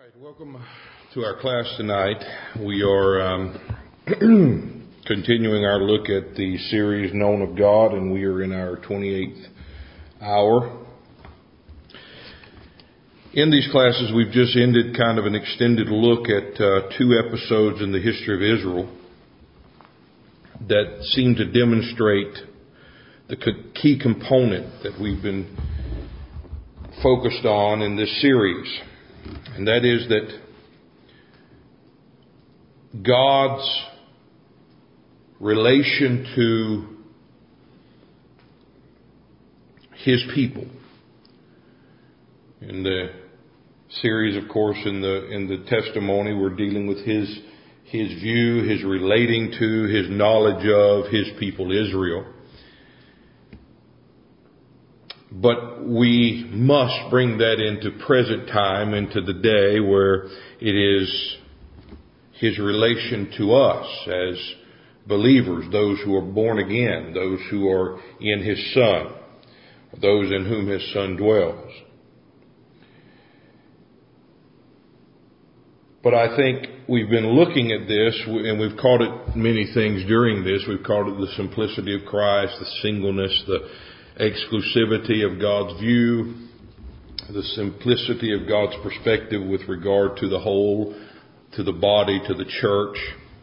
right, welcome to our class tonight. We are continuing our look at the series Known of God, and we are in our 28th hour. In these classes, we've just ended kind of an extended look at two episodes in the history of Israel that seem to demonstrate the key component that we've been focused on in this series. And that is that God's relation to His people. In the series, of course, in the testimony, we're dealing with His view, His relating to, His knowledge of His people Israel. But we must bring that into present time, into the day where it is His relation to us as believers, those who are born again, those who are in His Son, those in whom His Son dwells. But I think we've been looking at this, and we've called it many things during this. We've called it the simplicity of Christ, the singleness, the exclusivity of God's view, the simplicity of God's perspective with regard to the whole, to the body, to the church.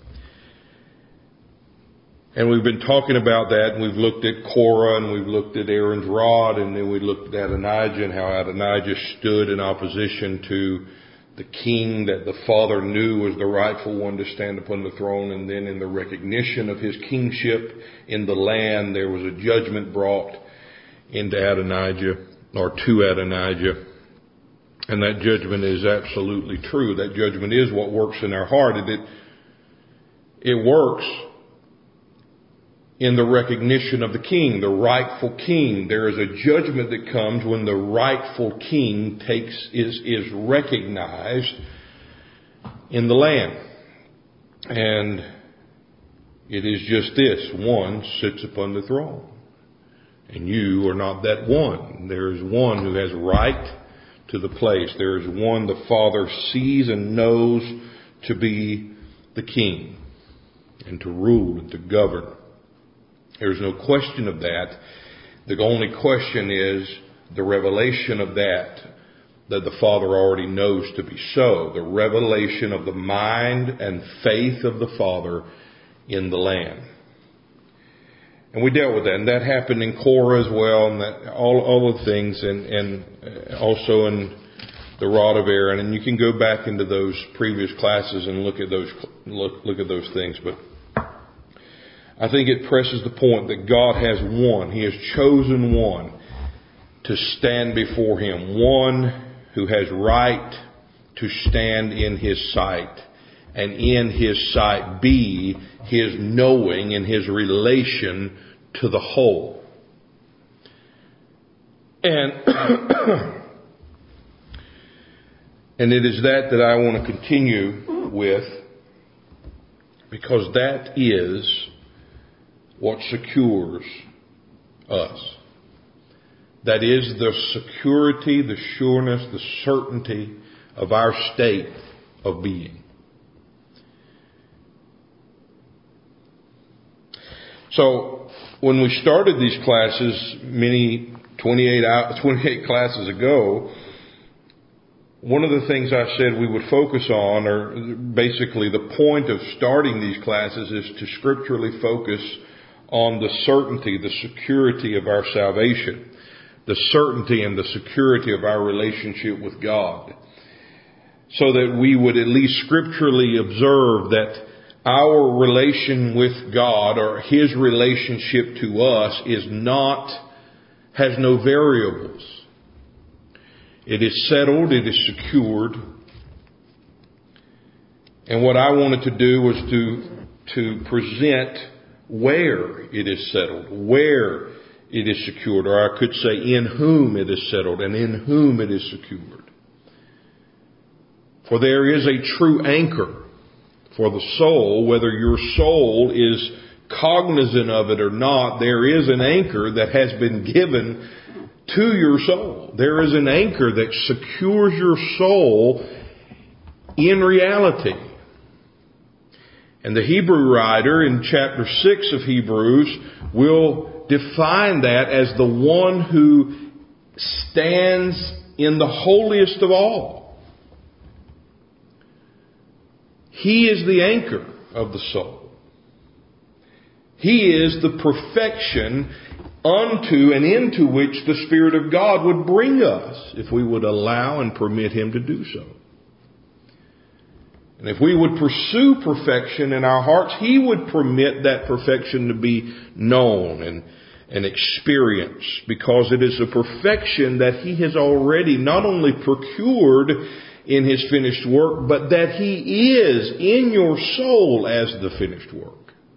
And we've been talking about that, and we've looked at Korah, and we've looked at Aaron's rod, and then we looked at Adonijah and how Adonijah stood in opposition to the king that the Father knew was the rightful one to stand upon the throne. And then in the recognition of his kingship in the land, there was a judgment brought into Adonijah, or to Adonijah. And that judgment is absolutely true. That judgment is what works in our heart. It works in the recognition of the king, the rightful king. There is a judgment that comes when the rightful king is recognized in the land. And it is just this: one sits upon the throne. And you are not that one. There is one who has right to the place. There is one the Father sees and knows to be the king and to rule and to govern. There's no question of that. The only question is the revelation of that the Father already knows to be so. The revelation of the mind and faith of the Father in the land. And we dealt with that, and that happened in Korah as well, and that all of the things, and also in the rod of Aaron. And you can go back into those previous classes and look at those things. But I think it presses the point that God has one. He has chosen one to stand before Him, one who has right to stand in His sight, and in His sight be His knowing and His relation to the whole. And it is that I want to continue with, because that is what secures us. That is the security, the sureness, the certainty of our state of being. So, when we started these classes, 28 classes ago, one of the things I said we would focus on, or basically the point of starting these classes, is to scripturally focus on the certainty, the security of our salvation, the certainty and the security of our relationship with God, so that we would at least scripturally observe that our relation with God, or His relationship to us, has no variables. It is settled, it is secured. And what I wanted to do was to present where it is settled, where it is secured, or I could say in whom it is settled and in whom it is secured. For there is a true anchor for the soul. Whether your soul is cognizant of it or not, there is an anchor that has been given to your soul. There is an anchor that secures your soul in reality. And the Hebrew writer in chapter 6 of Hebrews will define that as the one who stands in the holiest of all. He is the anchor of the soul. He is the perfection unto and into which the Spirit of God would bring us if we would allow and permit Him to do so. And if we would pursue perfection in our hearts, He would permit that perfection to be known and experienced, because it is a perfection that He has already not only procured in His finished work, but that He is in your soul as the finished work.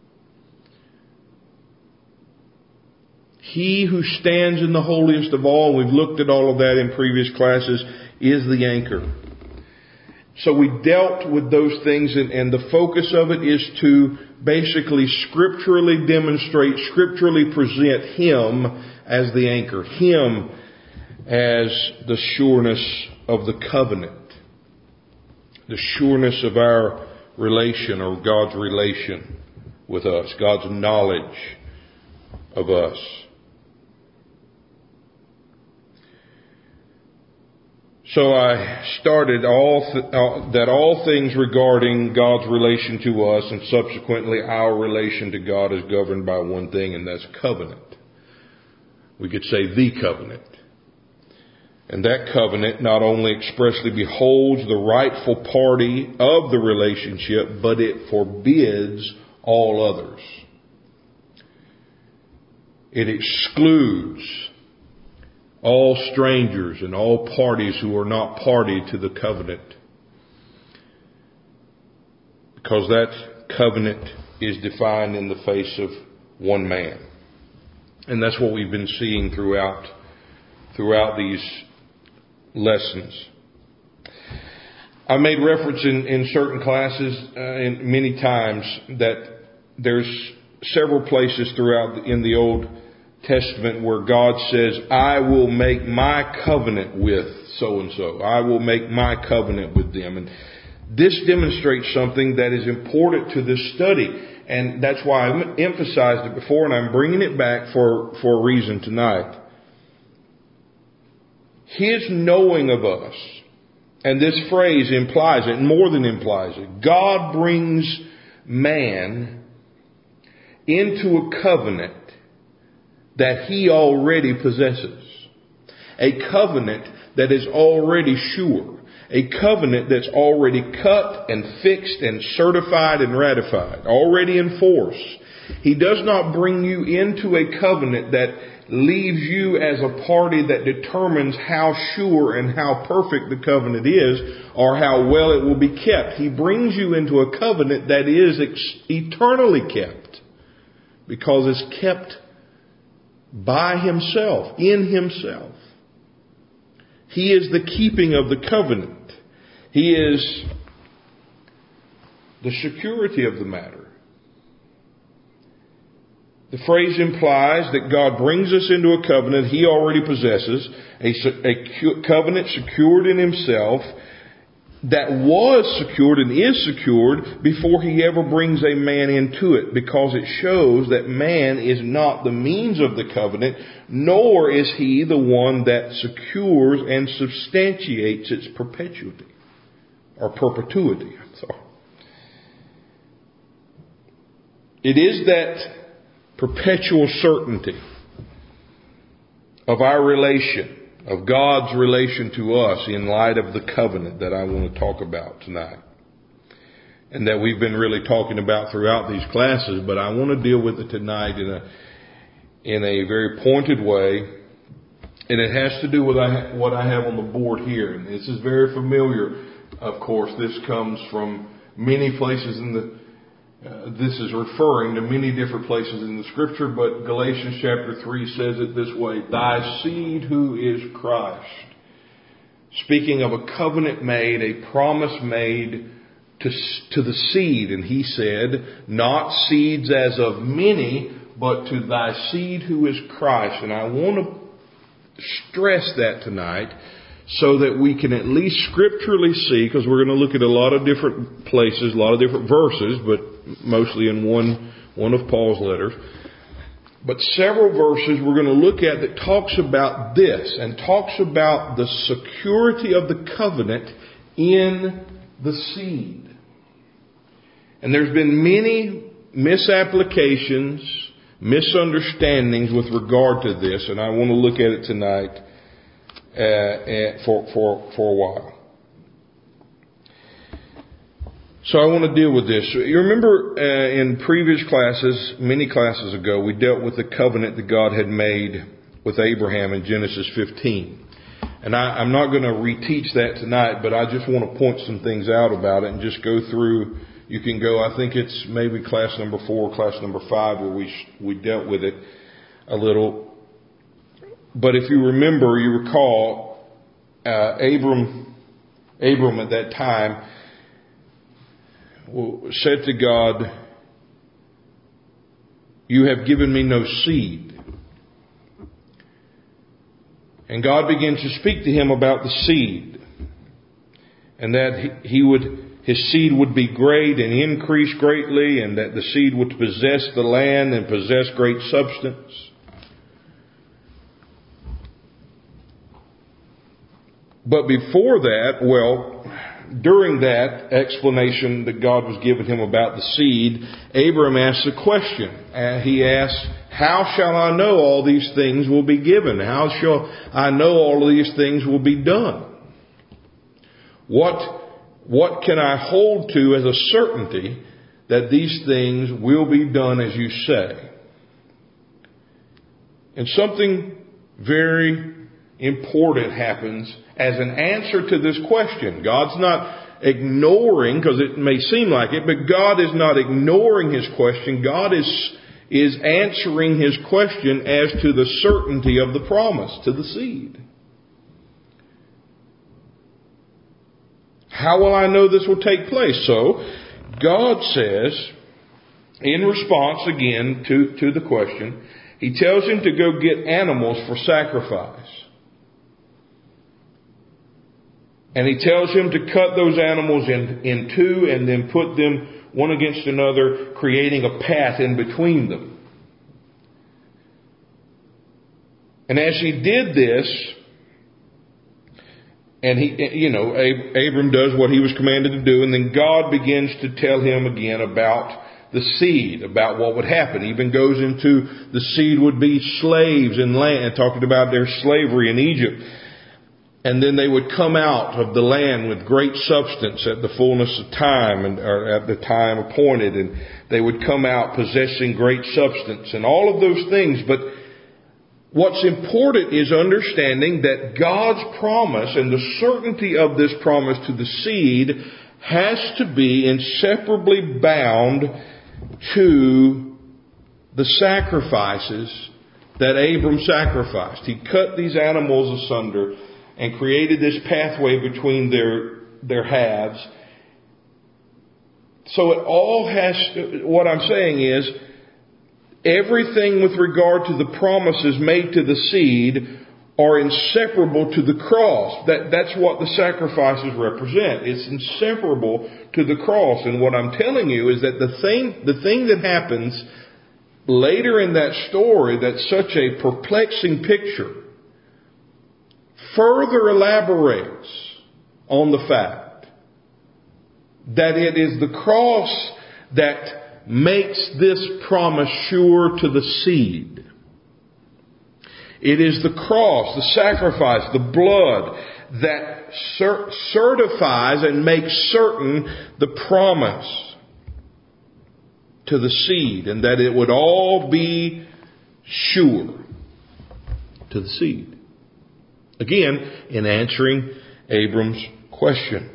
He who stands in the holiest of all, we've looked at all of that in previous classes, is the anchor. So we dealt with those things, and the focus of it is to basically scripturally demonstrate, scripturally present Him as the anchor, Him as the sureness of the covenant, the sureness of our relation, or God's relation with us, God's knowledge of us. So I started that all things regarding God's relation to us, and subsequently our relation to God, is governed by one thing, and that's covenant. We could say the covenant. And that covenant not only expressly beholds the rightful party of the relationship, but it forbids all others. It excludes all strangers and all parties who are not party to the covenant, because that covenant is defined in the face of one man. And that's what we've been seeing throughout these lessons. I made reference in certain classes and many times that there's several places throughout in the Old Testament where God says, I will make my covenant with so-and-so. I will make my covenant with them. And this demonstrates something that is important to this study. And that's why I've emphasized it before, and I'm bringing it back for a reason tonight. His knowing of us, and this phrase implies it, more than implies it. God brings man into a covenant that He already possesses. A covenant that is already sure. A covenant that's already cut and fixed and certified and ratified. Already in force. He does not bring you into a covenant that leaves you as a party that determines how sure and how perfect the covenant is, or how well it will be kept. He brings you into a covenant that is eternally kept, because it's kept by Himself, in Himself. He is the keeping of the covenant. He is the security of the matter. The phrase implies that God brings us into a covenant He already possesses, a covenant secured in Himself, that was secured and is secured before He ever brings a man into it, because it shows that man is not the means of the covenant, nor is he the one that secures and substantiates its perpetuity, or perpetuity. It is that perpetual certainty of our relation, of God's relation to us in light of the covenant, that I want to talk about tonight. And that we've been really talking about throughout these classes, but I want to deal with it tonight in a very pointed way. And it has to do with what I have on the board here. And this is very familiar, of course. This comes from many places this is referring to many different places in the Scripture, but Galatians chapter 3 says it this way: Thy seed who is Christ. Speaking of a covenant made, a promise made to the seed. And he said, not seeds as of many, but to thy seed who is Christ. And I want to stress that tonight, so that we can at least scripturally see, because we're going to look at a lot of different places, a lot of different verses, but mostly in one of Paul's letters. But several verses we're going to look at that talks about this and talks about the security of the covenant in the seed. And there's been many misapplications, misunderstandings with regard to this, and I want to look at it tonight for a while. So I want to deal with this. You remember in previous classes, many classes ago, we dealt with the covenant that God had made with Abraham in Genesis 15. And I'm not going to reteach that tonight, but I just want to point some things out about it and just go through. You can go, I think it's maybe class number 4, class number 5, where we dealt with it a little. But if you remember, you recall, Abram at that time said to God, "You have given me no seed." And God began to speak to him about the seed, and that his seed would be great and increase greatly, and that the seed would possess the land and possess great substance. But before that, during that explanation that God was giving him about the seed, Abram asked a question. He asked, "How shall I know all these things will be given? How shall I know all of these things will be done? What can I hold to as a certainty that these things will be done as you say?" And something very important happens as an answer to this question. God's not ignoring, because it may seem like it, but God is not ignoring his question. God is answering his question as to the certainty of the promise to the seed. How will I know this will take place? So, God says, in response again to the question, he tells him to go get animals for sacrifice. And he tells him to cut those animals in two and then put them one against another, creating a path in between them. And as he did this, and Abram does what he was commanded to do, and then God begins to tell him again about the seed, about what would happen. He even goes into the seed would be slaves in land, talking about their slavery in Egypt. And then they would come out of the land with great substance at the fullness of time, or at the time appointed, and they would come out possessing great substance and all of those things. But what's important is understanding that God's promise and the certainty of this promise to the seed has to be inseparably bound to the sacrifices that Abram sacrificed. He cut these animals asunder and created this pathway between their halves. So it all what I'm saying is, everything with regard to the promises made to the seed are inseparable to the cross. That's what the sacrifices represent. It's inseparable to the cross. And what I'm telling you is that the thing that happens later in that story, that's such a perplexing picture, further elaborates on the fact that it is the cross that makes this promise sure to the seed. It is the cross, the sacrifice, the blood that certifies and makes certain the promise to the seed, and that it would all be sure to the seed. Again, in answering Abram's question.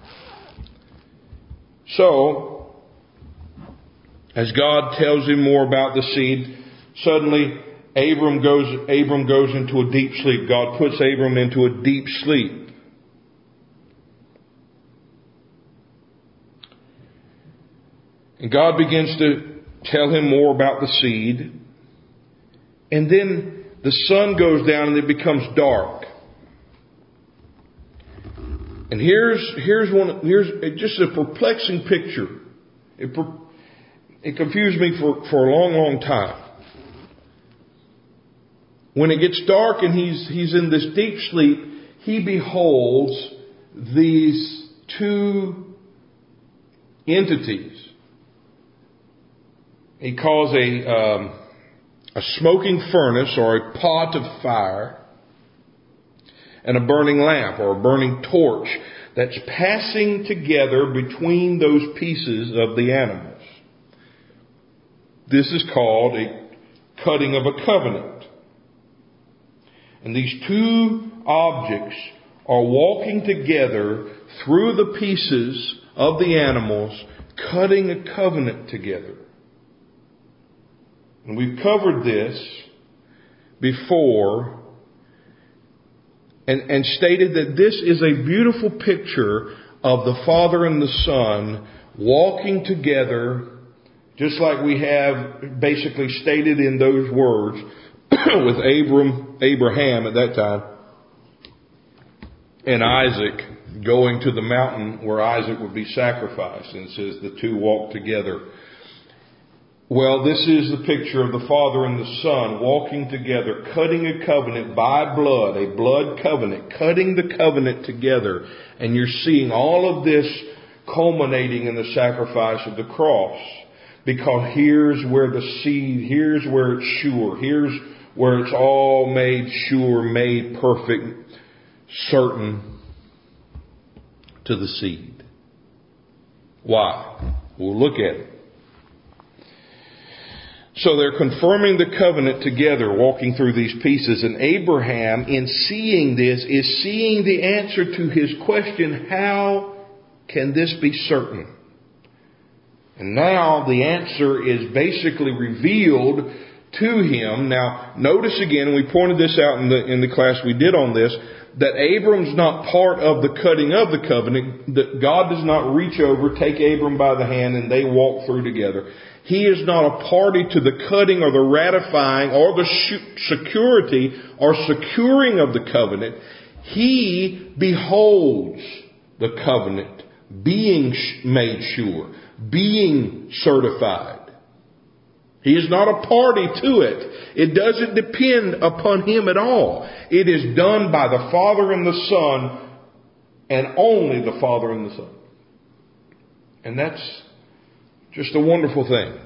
So, as God tells him more about the seed, suddenly Abram goes into a deep sleep. God puts Abram into a deep sleep. And God begins to tell him more about the seed. And then the sun goes down and it becomes dark. And here's just a perplexing picture. It confused me for a long, long time. When it gets dark and he's in this deep sleep, he beholds these two entities. He calls a smoking furnace or a pot of fire and a burning lamp or a burning torch that's passing together between those pieces of the animals. This is called a cutting of a covenant. And these two objects are walking together through the pieces of the animals, cutting a covenant together. And we've covered this before and stated that this is a beautiful picture of the Father and the Son walking together, just like we have basically stated in those words with Abraham at that time, and Isaac going to the mountain where Isaac would be sacrificed. And it says the two walked together. Well, this is the picture of the Father and the Son walking together, cutting a covenant by blood, a blood covenant, cutting the covenant together. And you're seeing all of this culminating in the sacrifice of the cross. Because here's where the seed, here's where it's sure, here's where it's all made sure, made perfect, certain to the seed. Why? We'll look at it. So they're confirming the covenant together, walking through these pieces. And Abraham, in seeing this, is seeing the answer to his question, how can this be certain? And now the answer is basically revealed to him. Now, notice again, we pointed this out in the class we did on this, that Abram's not part of the cutting of the covenant, that God does not reach over, take Abram by the hand, and they walk through together. He is not a party to the cutting or the ratifying or the security or securing of the covenant. He beholds the covenant being made sure, being certified. He is not a party to it. It doesn't depend upon him at all. It is done by the Father and the Son, and only the Father and the Son. And that's just a wonderful thing.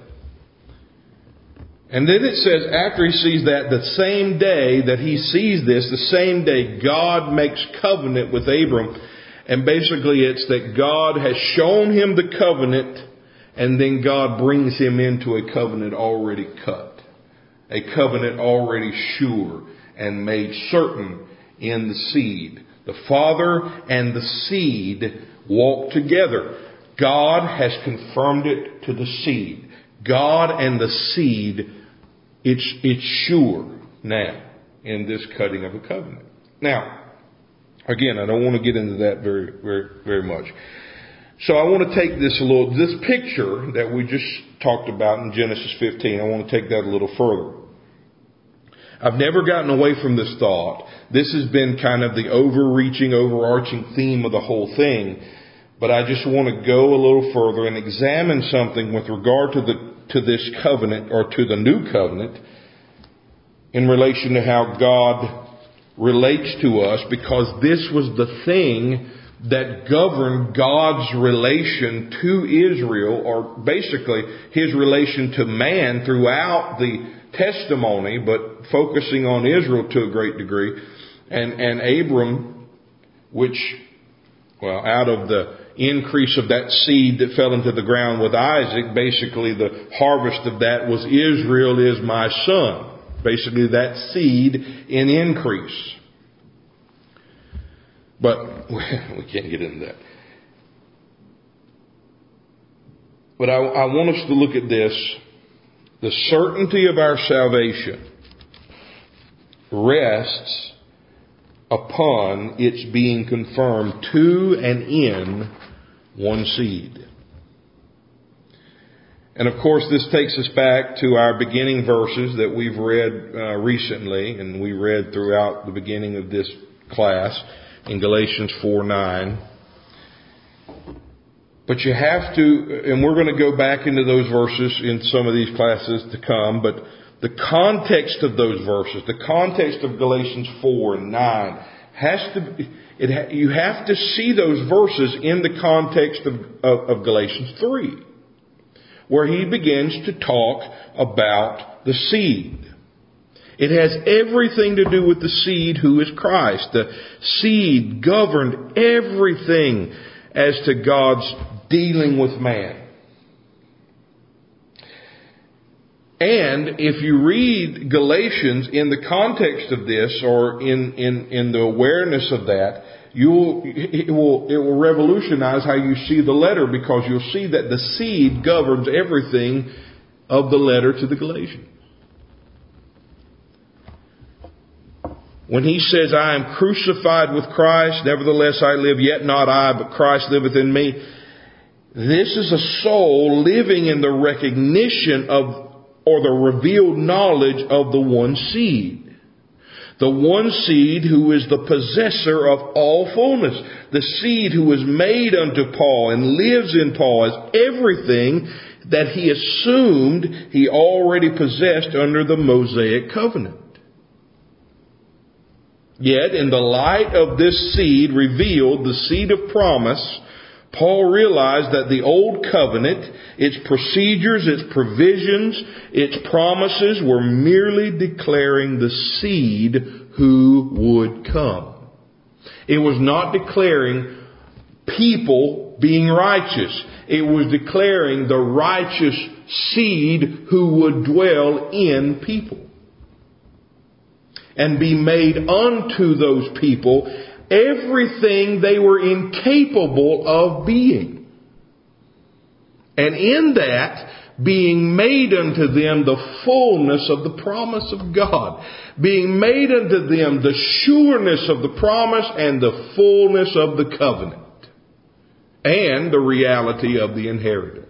And then it says, after he sees that, the same day that he sees this, the same day God makes covenant with Abram. And basically it's that God has shown him the covenant, and then God brings him into a covenant already cut. A covenant already sure and made certain in the seed. The Father and the seed walk together. God has confirmed it to the seed. God and the seed, it's sure now in this cutting of a covenant. Now, again, I don't want to get into that very, very, very much. So I want to take this picture that we just talked about in Genesis 15, I want to take that a little further. I've never gotten away from this thought. This has been kind of the overarching theme of the whole thing. But I just want to go a little further and examine something with regard to this covenant, or to the new covenant, in relation to how God relates to us, because this was the thing that governed God's relation to Israel, or basically His relation to man throughout the testimony, but focusing on Israel to a great degree. And Abram, which, out of the increase of that seed that fell into the ground with Isaac, basically the harvest of that was Israel is my son. Basically that seed in increase. But we can't get into that. But I want us to look at this. The certainty of our salvation rests upon its being confirmed to and in one seed. And of course, this takes us back to our beginning verses that we've read recently, and we read throughout the beginning of this class in Galatians 4:9. But you have to, and we're going to go back into those verses in some of these classes to come, but the context of those verses, the context of Galatians 4 and 9, you have to see those verses in the context of Galatians 3, where he begins to talk about the seed. It has everything to do with the seed who is Christ. The seed governed everything as to God's dealing with man. And if you read Galatians in the context of this, or in the awareness of that, it will revolutionize how you see the letter, because you'll see that the seed governs everything of the letter to the Galatians. When he says, I am crucified with Christ, nevertheless I live, yet not I, but Christ liveth in me. This is a soul living in the recognition of, or the revealed knowledge of the one seed. The one seed who is the possessor of all fullness. The seed who is made unto Paul and lives in Paul as everything that he assumed he already possessed under the Mosaic covenant. Yet, in the light of this seed revealed, the seed of promise, Paul realized that the old covenant, its procedures, its provisions, its promises were merely declaring the seed who would come. It was not declaring people being righteous. It was declaring the righteous seed who would dwell in people and be made unto those people everything they were incapable of being. And in that, being made unto them the fullness of the promise of God. Being made unto them the sureness of the promise and the fullness of the covenant. And the reality of the inheritance.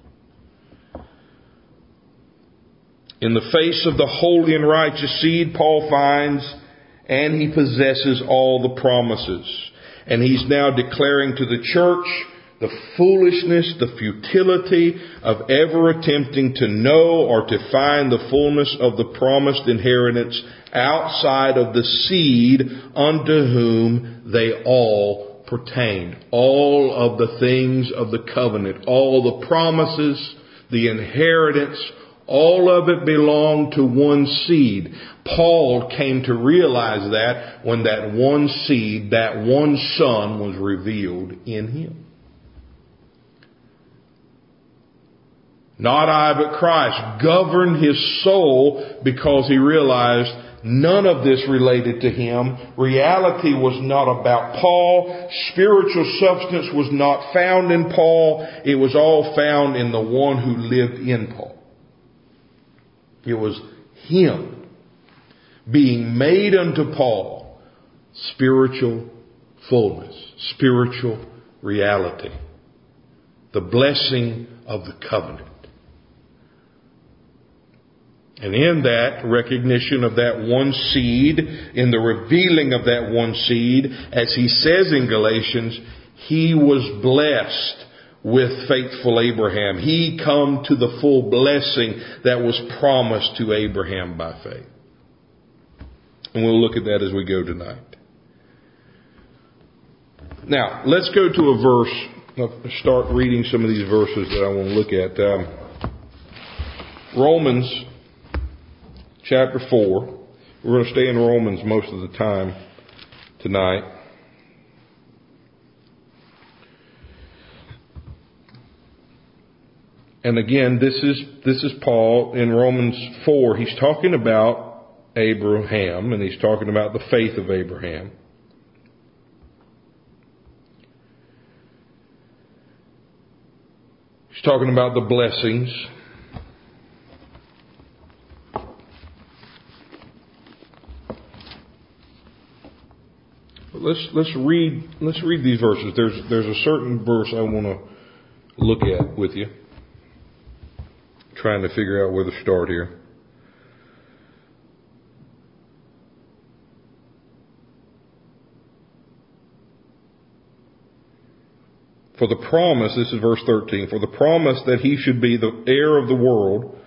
In the face of the holy and righteous seed, Paul finds and he possesses all the promises. And he's now declaring to the church the foolishness, the futility of ever attempting to know or to find the fullness of the promised inheritance outside of the seed unto whom they all pertained. All of the things of the covenant, all the promises, the inheritance, all of it belonged to one seed. Paul came to realize that when that one seed, that one son was revealed in him. Not I, but Christ governed his soul because he realized none of this related to him. Reality was not about Paul. Spiritual substance was not found in Paul. It was all found in the one who lived in Paul. It was him being made unto Paul spiritual fullness, spiritual reality, the blessing of the covenant. And in that recognition of that one seed, in the revealing of that one seed, as he says in Galatians, he was blessed with faithful Abraham. He come to the full blessing that was promised to Abraham by faith. And we'll look at that as we go tonight. Now, let's go to a verse. I'll start reading some of these verses that I want to look at. Romans chapter 4. We're going to stay in Romans most of the time tonight. And again, this is Paul in Romans 4. He's talking about Abraham, and he's talking about the faith of Abraham. He's talking about the blessings. Let's read these verses. There's a certain verse I want to look at with you. Trying to figure out where to start here. For the promise, this is verse 13, for the promise that he should be the heir of the world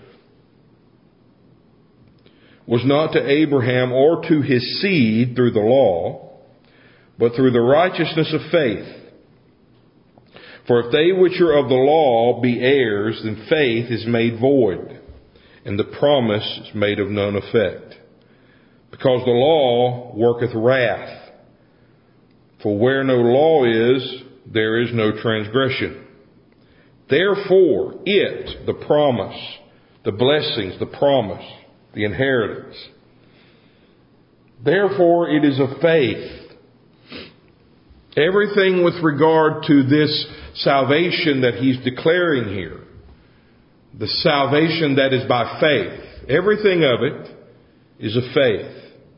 was not to Abraham or to his seed through the law, but through the righteousness of faith. For if they which are of the law be heirs, then faith is made void, and the promise is made of none effect. Because the law worketh wrath. For where no law is, there is no transgression. Therefore, it, the promise, the blessings, the promise, the inheritance. Therefore, it is of faith. Everything with regard to this salvation that he's declaring here, the salvation that is by faith, everything of it is of faith.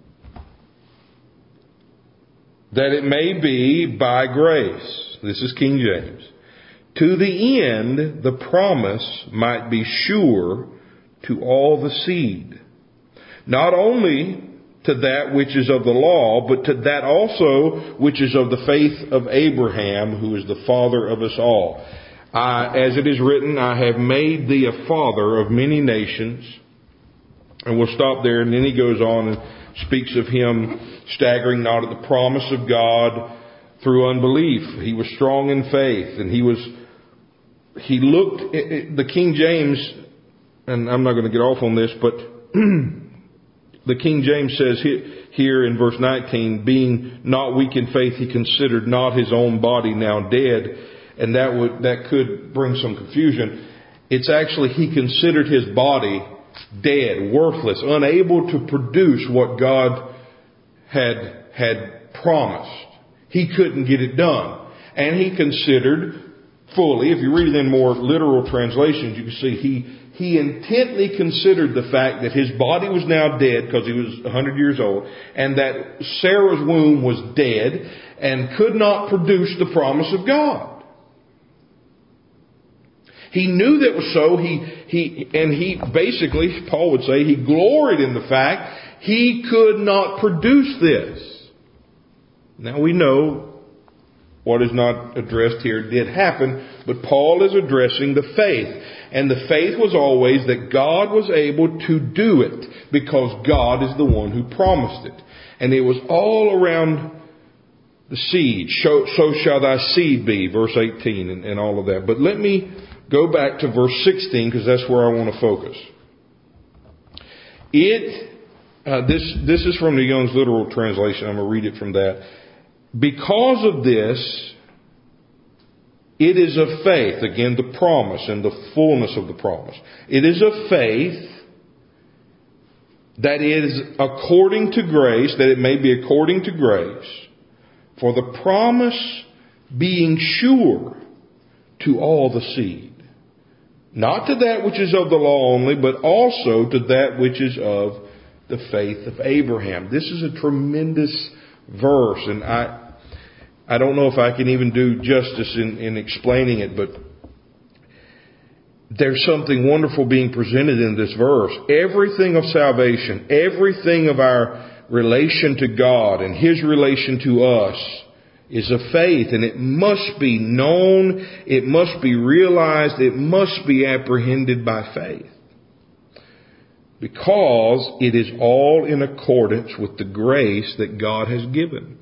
That it may be by grace. This is King James. To the end the promise might be sure to all the seed. Not only to that which is of the law, but to that also which is of the faith of Abraham, who is the father of us all. As it is written, I have made thee a father of many nations. And we'll stop there, and then he goes on and speaks of him staggering not at the promise of God through unbelief. He was strong in faith, and he looked, the King James, and I'm not going to get off on this, but the King James says here in verse 19, being not weak in faith, he considered not his own body now dead, and that could bring some confusion. It's actually he considered his body dead, worthless, unable to produce what God had promised. He couldn't get it done. And he considered fully, if you read it in more literal translations, you can see he intently considered the fact that his body was now dead because he was 100 years old, and that Sarah's womb was dead and could not produce the promise of God. He knew that was so. He basically, Paul would say, he gloried in the fact he could not produce this. Now we know what is not addressed here did happen, but Paul is addressing the faith. And the faith was always that God was able to do it because God is the one who promised it. And it was all around the seed. So shall thy seed be, verse 18 and all of that. But let me go back to verse 16 because that's where I want to focus. This is from the Young's Literal Translation. I'm going to read it from that. Because of this, it is of faith, again the promise and the fullness of the promise. It is of faith that is according to grace, that it may be according to grace, for the promise being sure to all the seed. Not to that which is of the law only, but also to that which is of the faith of Abraham. This is a tremendous verse, and I don't know if I can even do justice in explaining it, but there's something wonderful being presented in this verse. Everything of salvation, everything of our relation to God and His relation to us is of faith, and it must be known, it must be realized, it must be apprehended by faith. Because it is all in accordance with the grace that God has given.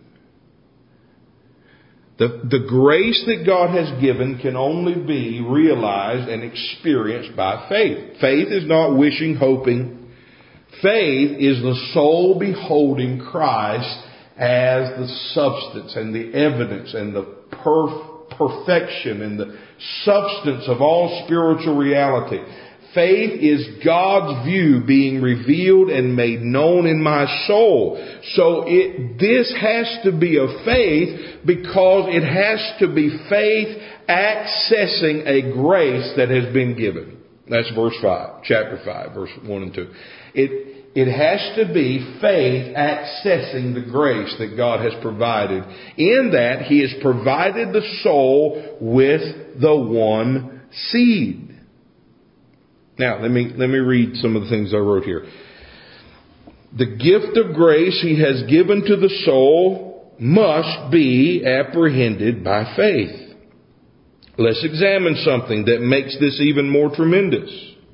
The grace that God has given can only be realized and experienced by faith. Faith is not wishing, hoping. Faith is the soul beholding Christ as the substance and the evidence and the perfection and the substance of all spiritual reality. Faith is God's view being revealed and made known in my soul. So this has to be of faith because it has to be faith accessing a grace that has been given. That's verse 5, chapter 5, verse 1 and 2. It has to be faith accessing the grace that God has provided. In that He has provided the soul with the one seed. Now, let me read some of the things I wrote here. The gift of grace He has given to the soul must be apprehended by faith. Let's examine something that makes this even more tremendous.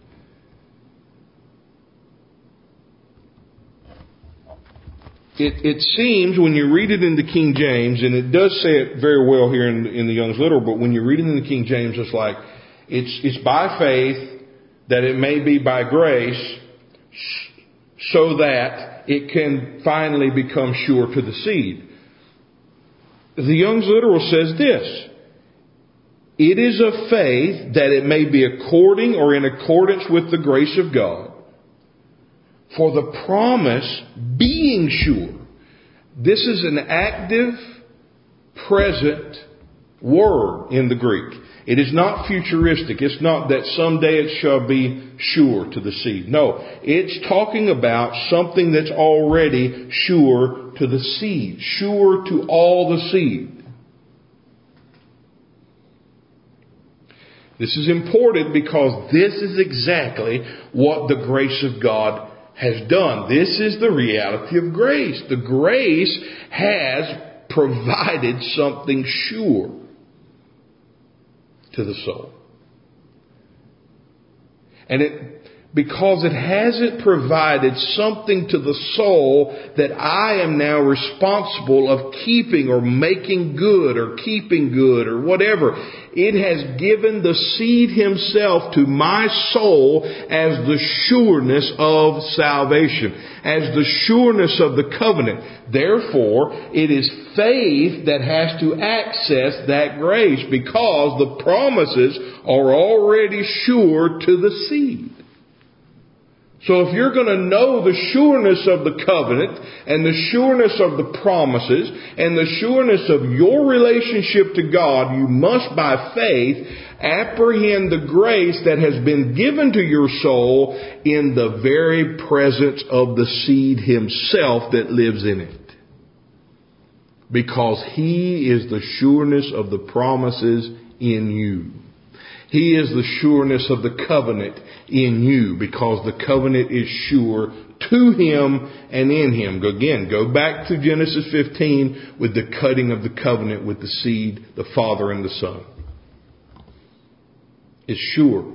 It seems when you read it in the King James, and it does say it very well here in the Young's Literal, but when you read it in the King James, it's like, it's by faith that it may be by grace so that it can finally become sure to the seed. The Young's Literal says this: it is of faith that it may be according or in accordance with the grace of God, for the promise being sure. This is an active, present word in the Greek. It is not futuristic. It's not that someday it shall be sure to the seed. No, it's talking about something that's already sure to the seed, sure to all the seed. This is important because this is exactly what the grace of God has done. This is the reality of grace. The grace has provided something sure to the soul. And because it hasn't provided something to the soul that I am now responsible of keeping or making good or keeping good or whatever, it has given the seed himself to my soul as the sureness of salvation, as the sureness of the covenant. Therefore, it is faith that has to access that grace because the promises are already sure to the seed. So if you're going to know the sureness of the covenant and the sureness of the promises and the sureness of your relationship to God, you must by faith apprehend the grace that has been given to your soul in the very presence of the seed himself that lives in it. Because he is the sureness of the promises in you. He is the sureness of the covenant in you because the covenant is sure to him and in him. Again, go back to Genesis 15 with the cutting of the covenant with the seed, the Father and the Son. It's sure.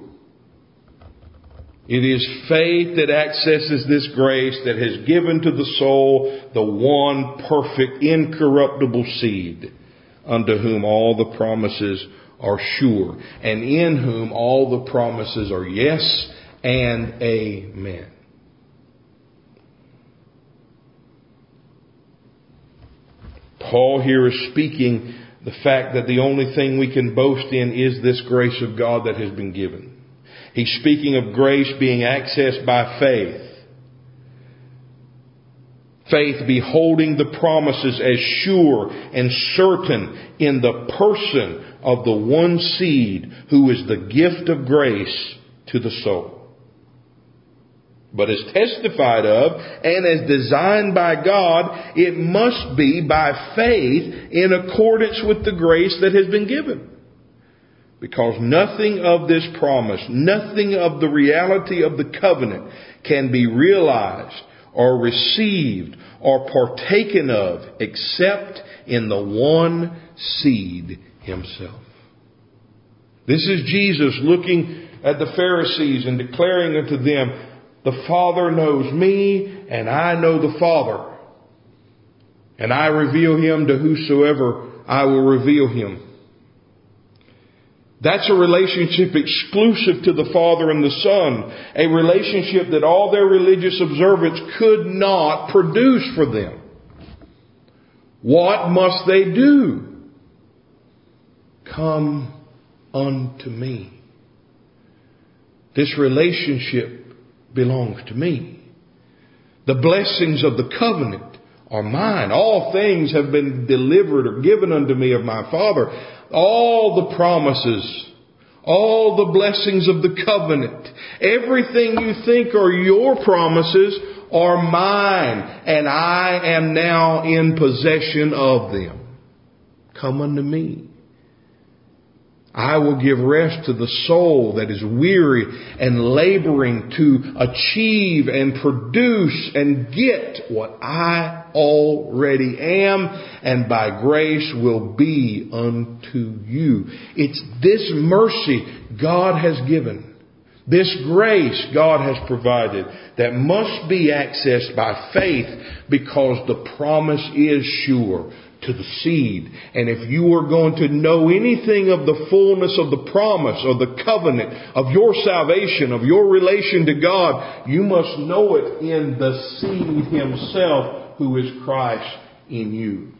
It is faith that accesses this grace that has given to the soul the one perfect, incorruptible seed unto whom all the promises are sure, and in whom all the promises are yes and amen. Paul here is speaking the fact that the only thing we can boast in is this grace of God that has been given. He's speaking of grace being accessed by faith. Faith beholding the promises as sure and certain in the person of the one seed who is the gift of grace to the soul. But as testified of and as designed by God, it must be by faith in accordance with the grace that has been given. Because nothing of this promise, nothing of the reality of the covenant can be realized or received or partaken of except in the one seed himself. This is Jesus looking at the Pharisees and declaring unto them, the Father knows me and I know the Father. And I reveal him to whosoever I will reveal him. That's a relationship exclusive to the Father and the Son. A relationship that all their religious observance could not produce for them. What must they do? Come unto me. This relationship belongs to me. The blessings of the covenant are mine. All things have been delivered or given unto me of my Father. All the promises, all the blessings of the covenant, everything you think are your promises are mine, and I am now in possession of them. Come unto me. I will give rest to the soul that is weary and laboring to achieve and produce and get what I already am, and by grace will be unto you. It's this mercy God has given, this grace God has provided, that must be accessed by faith, because the promise is sure to the seed. And if you are going to know anything of the fullness of the promise, or the covenant, of your salvation, of your relation to God, you must know it in the seed Himself, who is Christ in you.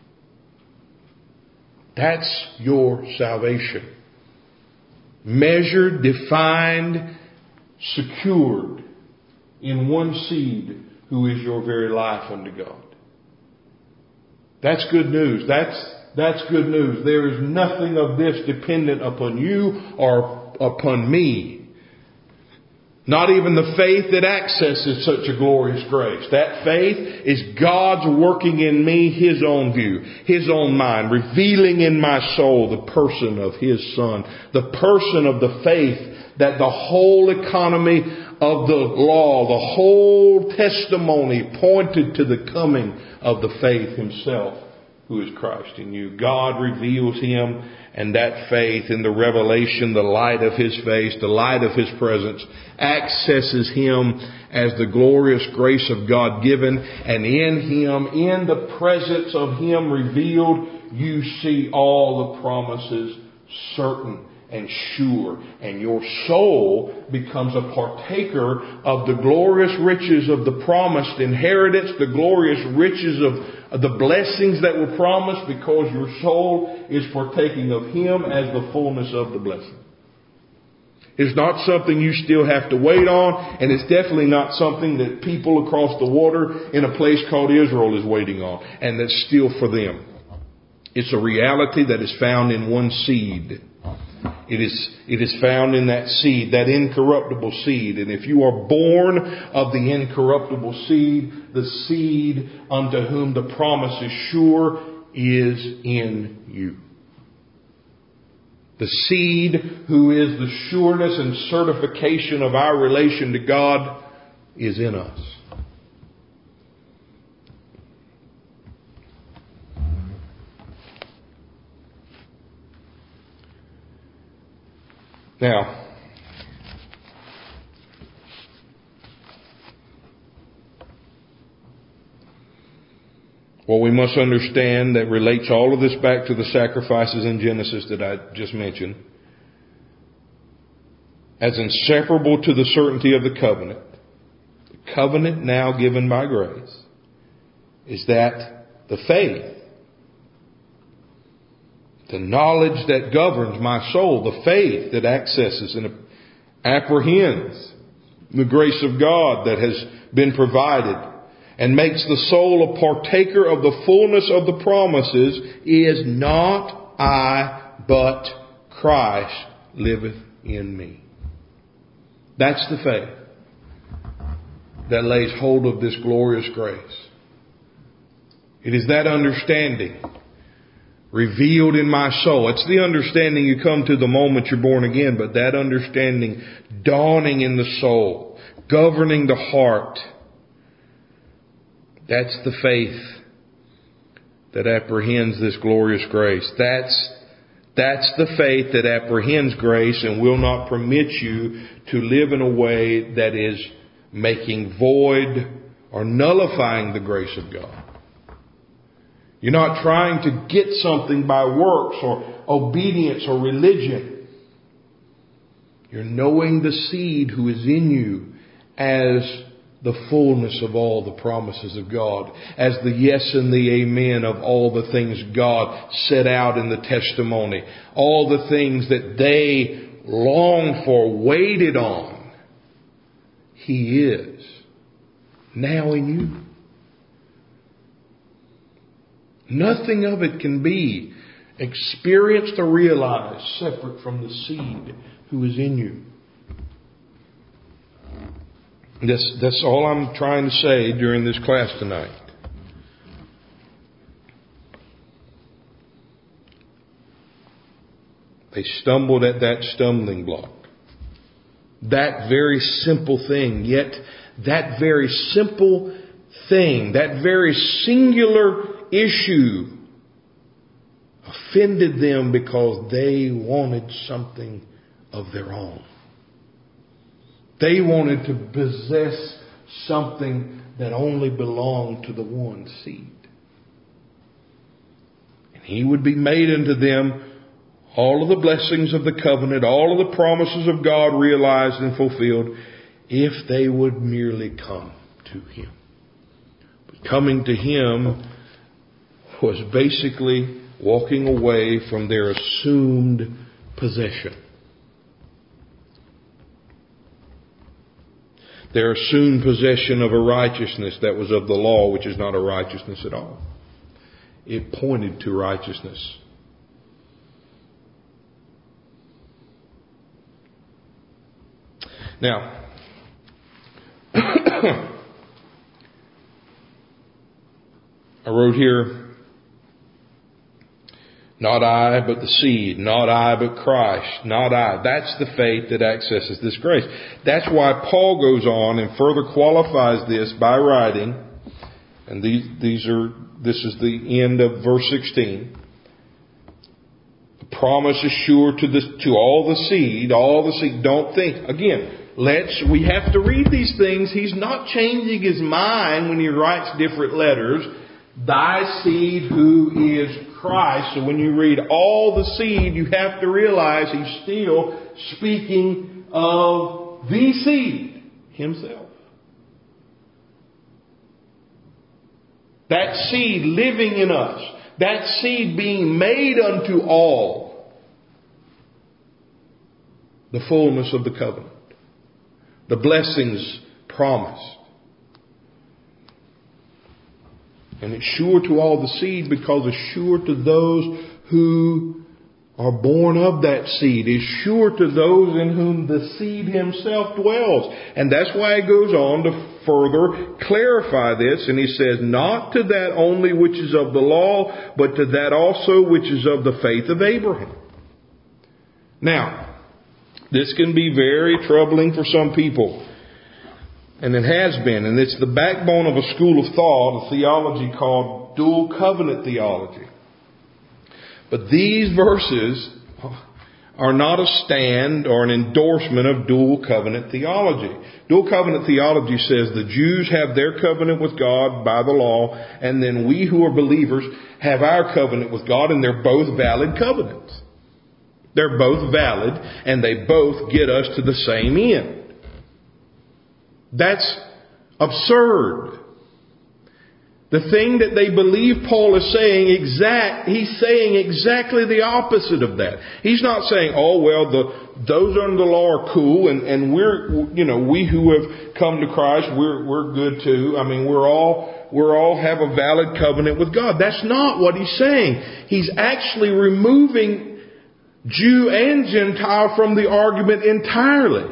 That's your salvation. Measured, defined, secured in one seed, who is your very life unto God. That's good news. That's good news. There is nothing of this dependent upon you or upon me. Not even the faith that accesses such a glorious grace. That faith is God's working in me His own view, His own mind, revealing in my soul the person of His Son, the person of the faith that the whole economy of the law, the whole testimony pointed to the coming of the faith Himself, who is Christ in you. God reveals Him, and that faith in the revelation, the light of His face, the light of His presence, accesses Him as the glorious grace of God given, and in Him, in the presence of Him revealed, you see all the promises certain and sure, and your soul becomes a partaker of the glorious riches of the promised inheritance, the glorious riches of the blessings that were promised, because your soul is partaking of Him as the fullness of the blessing. It's not something you still have to wait on, and it's definitely not something that people across the water in a place called Israel is waiting on, and that's still for them. It's a reality that is found in one seed. It is found in that seed, that incorruptible seed. And if you are born of the incorruptible seed, the seed unto whom the promise is sure is in you. The seed who is the sureness and certification of our relation to God is in us. Now, what we must understand that relates all of this back to the sacrifices in Genesis that I just mentioned, as inseparable to the certainty of the covenant now given by grace, is that the faith, the knowledge that governs my soul, the faith that accesses and apprehends the grace of God that has been provided and makes the soul a partaker of the fullness of the promises, is not I, but Christ liveth in me. That's the faith that lays hold of this glorious grace. It is that understanding revealed in my soul. It's the understanding you come to the moment you're born again, but that understanding dawning in the soul, governing the heart. That's the faith that apprehends this glorious grace. That's the faith that apprehends grace and will not permit you to live in a way that is making void or nullifying the grace of God. You're not trying to get something by works or obedience or religion. You're knowing the seed who is in you as the fullness of all the promises of God, as the yes and the amen of all the things God set out in the testimony, all the things that they longed for, waited on. He is now in you. Nothing of it can be experienced or realized separate from the seed who is in you. That's all I'm trying to say during this class tonight. They stumbled at that stumbling block. That very simple thing, yet that very simple thing, that very singular issue offended them because they wanted something of their own. They wanted to possess something that only belonged to the one seed. And He would be made unto them all of the blessings of the covenant, all of the promises of God realized and fulfilled, if they would merely come to Him. But coming to Him was basically walking away from their assumed possession. Their assumed possession of a righteousness that was of the law, which is not a righteousness at all. It pointed to righteousness. Now, I wrote here, not I, but the seed. Not I, but Christ. Not I. That's the faith that accesses this grace. That's why Paul goes on and further qualifies this by writing, and this is the end of verse 16. The promise is sure to all the seed. Don't think. Again, we have to read these things. He's not changing his mind when he writes different letters. Thy seed who is Christ. So when you read all the seed, you have to realize he's still speaking of the seed himself. That seed living in us. That seed being made unto all. The fullness of the covenant. The blessings promised. And it's sure to all the seed because it's sure to those who are born of that seed. It's sure to those in whom the seed himself dwells. And that's why he goes on to further clarify this. And he says, not to that only which is of the law, but to that also which is of the faith of Abraham. Now, this can be very troubling for some people. And it has been. And it's the backbone of a school of thought, a theology called dual covenant theology. But these verses are not a stand or an endorsement of dual covenant theology. Dual covenant theology says the Jews have their covenant with God by the law, and then we who are believers have our covenant with God, and they're both valid covenants. They're both valid, and they both get us to the same end. That's absurd. The thing that they believe Paul is saying he's saying exactly the opposite of that. He's not saying, oh well, those under the law are cool and we who have come to Christ, we're good too. I mean, we're all have a valid covenant with God. That's not what he's saying. He's actually removing Jew and Gentile from the argument entirely.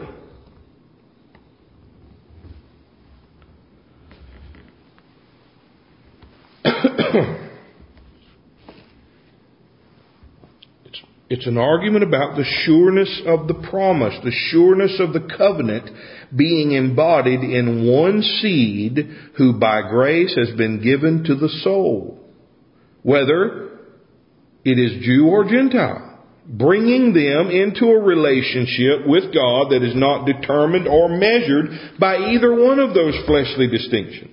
It's an argument about the sureness of the promise, the sureness of the covenant being embodied in one seed who by grace has been given to the soul, whether it is Jew or Gentile, bringing them into a relationship with God that is not determined or measured by either one of those fleshly distinctions.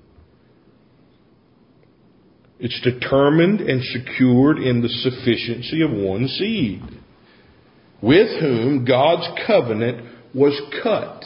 It's determined and secured in the sufficiency of one seed, with whom God's covenant was cut.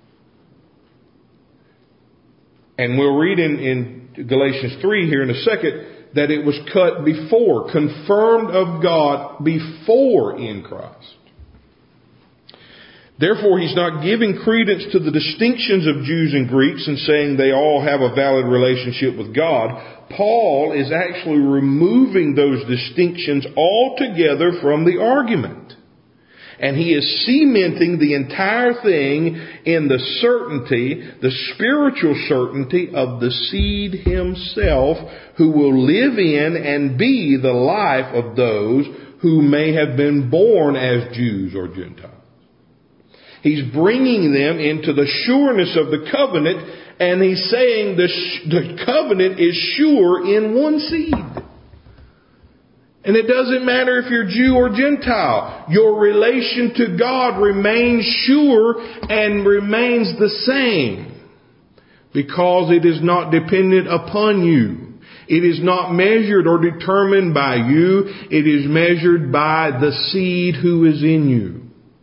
And we'll read in Galatians 3 here in a second that it was cut before, confirmed of God before in Christ. Therefore, he's not giving credence to the distinctions of Jews and Greeks and saying they all have a valid relationship with God. Paul is actually removing those distinctions altogether from the argument. And he is cementing the entire thing in the certainty, the spiritual certainty of the seed himself who will live in and be the life of those who may have been born as Jews or Gentiles. He's bringing them into the sureness of the covenant, and he's saying the covenant is sure in one seed. And it doesn't matter if you're Jew or Gentile. Your relation to God remains sure and remains the same, because it is not dependent upon you. It is not measured or determined by you. It is measured by the seed who is in you.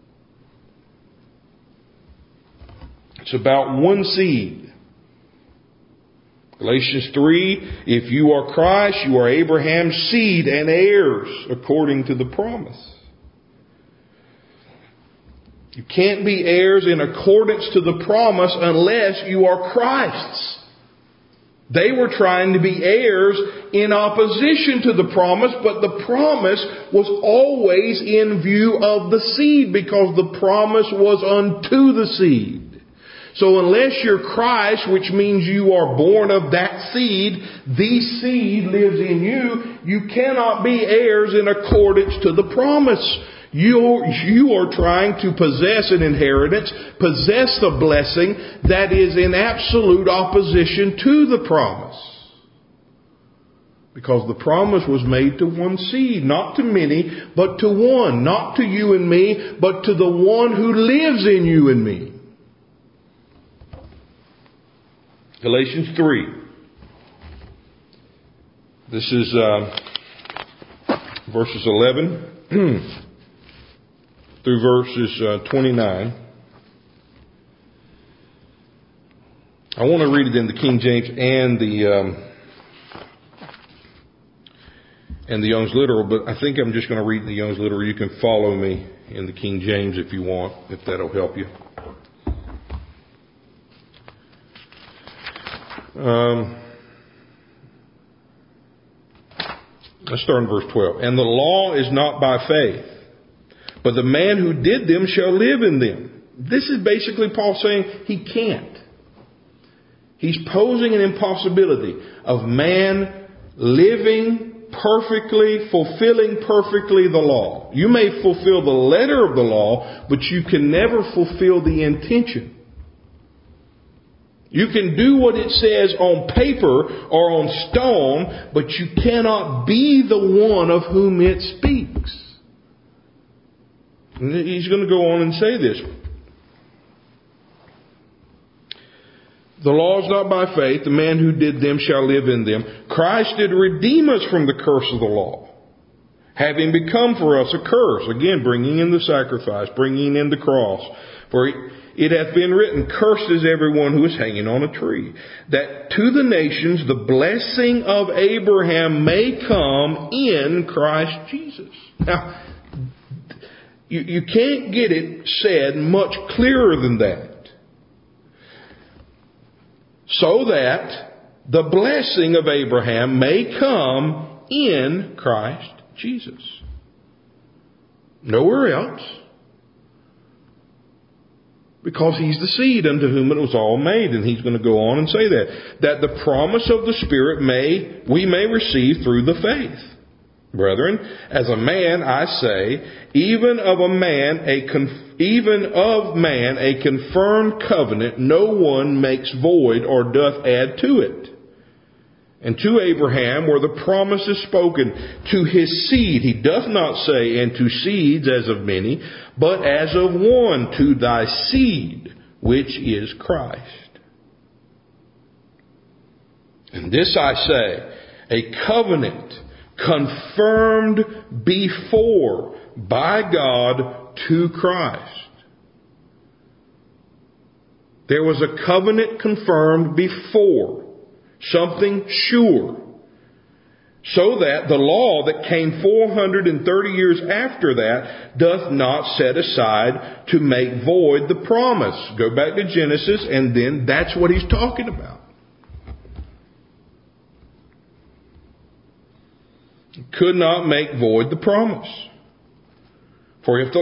It's about one seed. Galatians 3, if you are Christ, you are Abraham's seed and heirs according to the promise. You can't be heirs in accordance to the promise unless you are Christ's. They were trying to be heirs in opposition to the promise, but the promise was always in view of the seed, because the promise was unto the seed. So unless you're Christ, which means you are born of that seed, the seed lives in you, you cannot be heirs in accordance to the promise. You are trying to possess an inheritance, possess the blessing that is in absolute opposition to the promise. Because the promise was made to one seed, not to many, but to one. Not to you and me, but to the one who lives in you and me. Galatians 3. This is verses 11 through verses 29. I want to read it in the King James and the Young's Literal, but I think I'm just going to read in the Young's Literal. You can follow me in the King James if you want, if that'll help you. Let's start in verse 12. And the law is not by faith, but the man who did them shall live in them. This is basically Paul saying he can't. He's posing an impossibility of man living perfectly, fulfilling perfectly the law. You may fulfill the letter of the law, but you can never fulfill the intention. You can do what it says on paper or on stone, but you cannot be the one of whom it speaks. And he's going to go on and say this. The law is not by faith. The man who did them shall live in them. Christ did redeem us from the curse of the law, having become for us a curse. Again, bringing in the sacrifice, bringing in the cross. For it hath been written, cursed is everyone who is hanging on a tree, that to the nations the blessing of Abraham may come in Christ Jesus. Now, you can't get it said much clearer than that. So that the blessing of Abraham may come in Christ Jesus. Nowhere else. Because he's the seed unto whom it was all made. And he's going to go on and say that the promise of the Spirit we may receive through the faith. Brethren, as a man I say, even of man a confirmed covenant no one makes void or doth add to it. And to Abraham were the promises spoken, to his seed. He doth not say, and to seeds as of many, but as of one, to thy seed, which is Christ. And this I say, a covenant confirmed before by God to Christ. There was a covenant confirmed before. Something sure. So that the law that came 430 years after that doth not set aside to make void the promise. Go back to Genesis, and then that's what he's talking about. Could not make void the promise. For if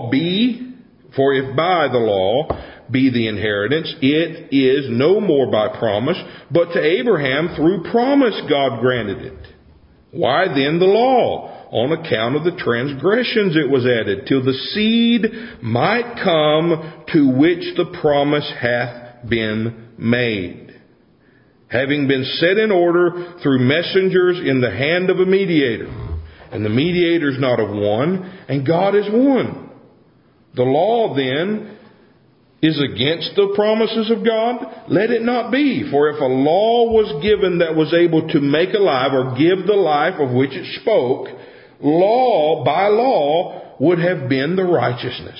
by the law be the inheritance, it is no more by promise, but to Abraham through promise God granted it. Why then the law? on account of the transgressions it was added, till the seed might come to which the promise hath been made, having been set in order through messengers in the hand of a mediator. And the mediator is not of one, and God is one. The law then is against the promises of God? Let it not be. For if a law was given that was able to make alive or give the life of which it spoke, law by law would have been the righteousness.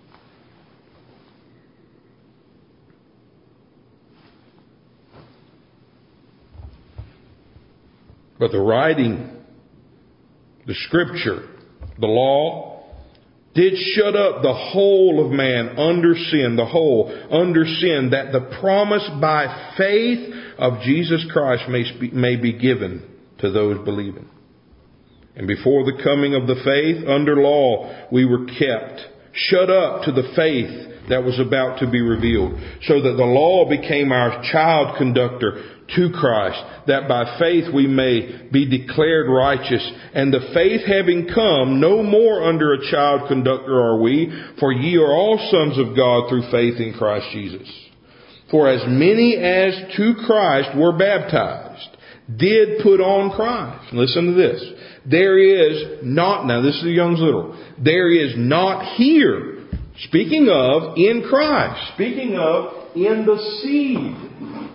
But the writing, the Scripture, the law, did shut up the whole of man under sin, that the promise by faith of Jesus Christ may be given to those believing. And before the coming of the faith under law, we were kept shut up to the faith that was about to be revealed, so that the law became our child conductor to Christ, that by faith we may be declared righteous. And the faith having come, no more under a child conductor are we, for ye are all sons of God through faith in Christ Jesus. For as many as to Christ were baptized, did put on Christ. Listen to this. There is not, now this is the Young's Literal, there is not here, speaking of in Christ, speaking of in the seed.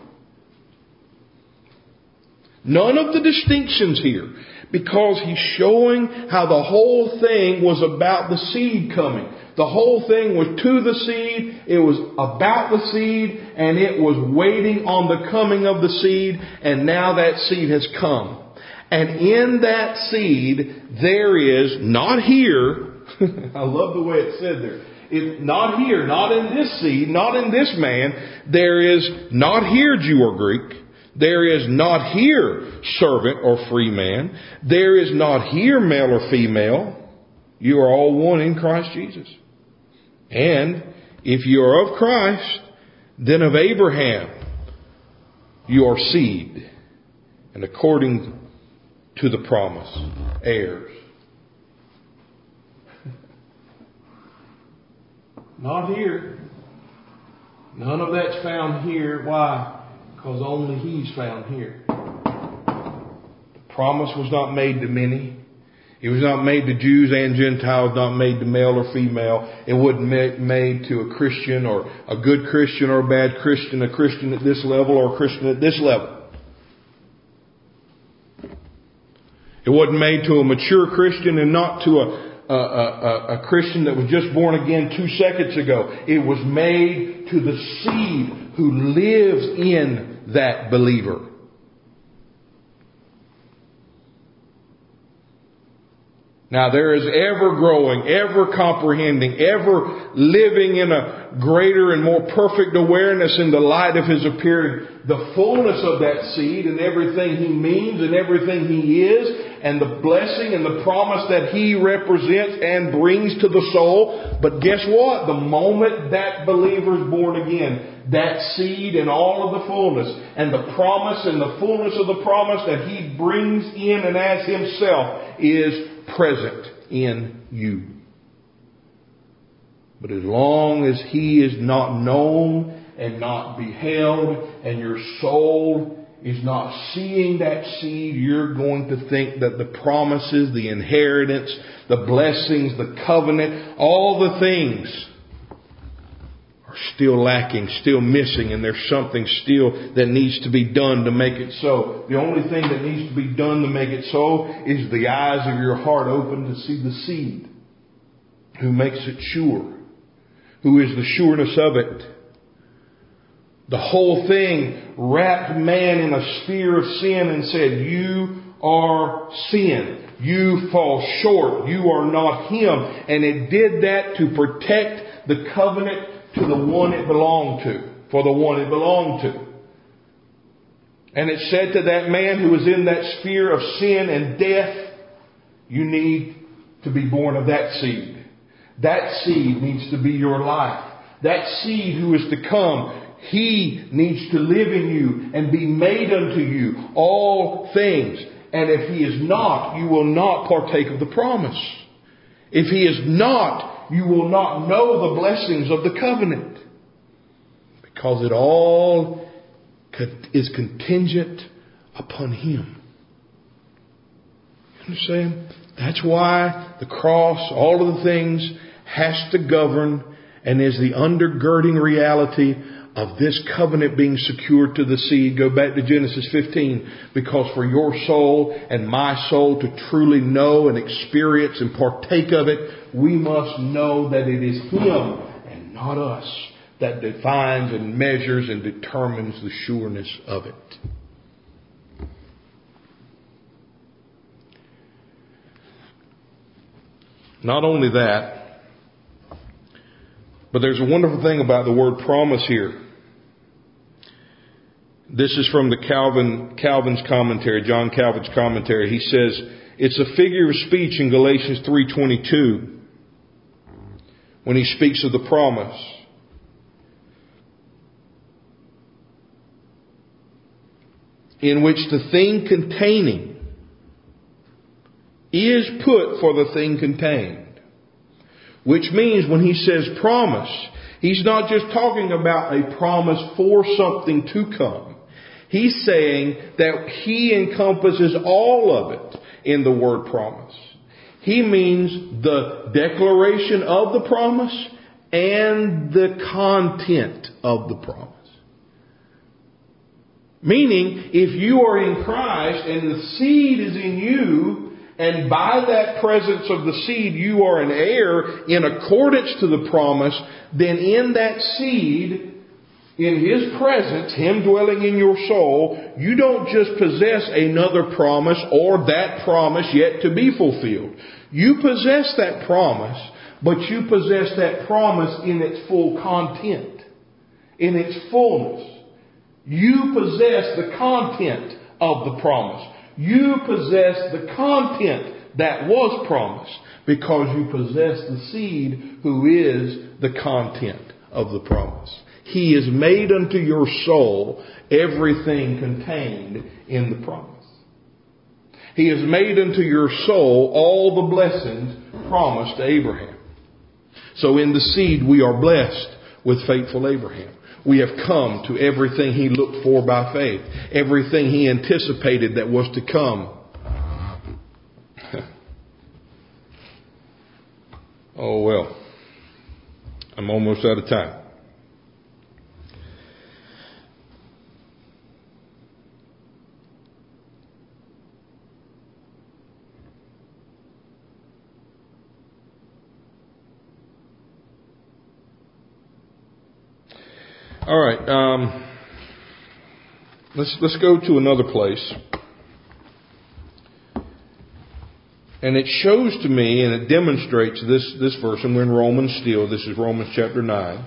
None of the distinctions here, because he's showing how the whole thing was about the seed coming. The whole thing was to the seed, it was about the seed, and it was waiting on the coming of the seed, and now that seed has come. And in that seed, there is, not here, I love the way it's said there, it's not here, not in this seed, not in this man, there is not here Jew or Greek. There is not here servant or free man. There is not here male or female. You are all one in Christ Jesus. And if you are of Christ, then of Abraham you are seed, and according to the promise, heirs. Not here. None of that's found here. Why? Because only He's found here. The promise was not made to many. It was not made to Jews and Gentiles, not made to male or female. It wasn't made to a Christian or a good Christian or a bad Christian, a Christian at this level or a Christian at this level. It wasn't made to a mature Christian and not to a Christian that was just born again 2 seconds ago. It was made to the seed who lives in that believer. Now there is ever growing, ever comprehending, ever living in a greater and more perfect awareness in the light of His appearing, the fullness of that seed and everything He means and everything He is, and the blessing and the promise that He represents and brings to the soul. But guess what? The moment that believer is born again, that seed and all of the fullness and the promise and the fullness of the promise that He brings in and as Himself is present in you. But as long as He is not known and not beheld, and your soul is not seeing that seed, you're going to think that the promises, the inheritance, the blessings, the covenant, all the things are still lacking, still missing, and there's something still that needs to be done to make it so. The only thing that needs to be done to make it so is the eyes of your heart open to see the seed, who makes it sure, who is the sureness of it. The whole thing wrapped man in a sphere of sin and said, you are sin. You fall short. You are not Him. And it did that to protect the covenant to the one it belonged to, for the one it belonged to. And it said to that man who was in that sphere of sin and death, you need to be born of that seed. That seed needs to be your life. That seed who is to come, He needs to live in you and be made unto you all things. And if he is not, you will not partake of the promise. If he is not, you will not know the blessings of the covenant. Because it all is contingent upon him. You understand? That's why the cross, all of the things, has to govern and is the undergirding reality of this covenant being secured to the seed. Go back to Genesis 15. Because for your soul and my soul to truly know and experience and partake of it, we must know that it is him and not us that defines and measures and determines the sureness of it. Not only that, but there's a wonderful thing about the word promise here. This is from the Calvin's commentary, John Calvin's commentary. He says, it's a figure of speech in Galatians 3:22 when he speaks of the promise. In which the thing containing is put for the thing contained. Which means when he says promise, he's not just talking about a promise for something to come. He's saying that he encompasses all of it in the word promise. He means the declaration of the promise and the content of the promise. Meaning, if you are in Christ and the seed is in you, and by that presence of the seed you are an heir in accordance to the promise, then in that seed, in His presence, Him dwelling in your soul, you don't just possess another promise or that promise yet to be fulfilled. You possess that promise, but you possess that promise in its full content, in its fullness. You possess the content of the promise. You possess the content that was promised because you possess the seed who is the content of the promise. He is made unto your soul everything contained in the promise. He has made unto your soul all the blessings promised to Abraham. So in the seed we are blessed with faithful Abraham. We have come to everything he looked for by faith. Everything he anticipated that was to come. Oh well. I'm almost out of time. All right, let's go to another place. And it shows to me, and it demonstrates this verse, and we're in Romans still. This is Romans chapter 9.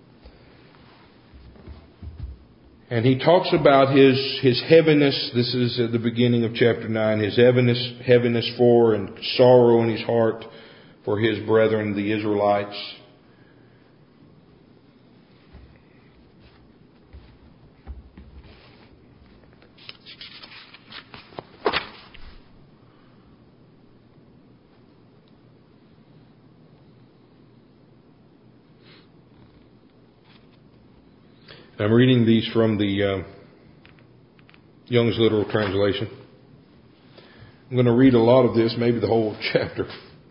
And he talks about his heaviness. This is at the beginning of chapter 9. His heaviness for and sorrow in his heart for his brethren, the Israelites. I'm reading these from the Young's Literal Translation. I'm going to read a lot of this, maybe the whole chapter.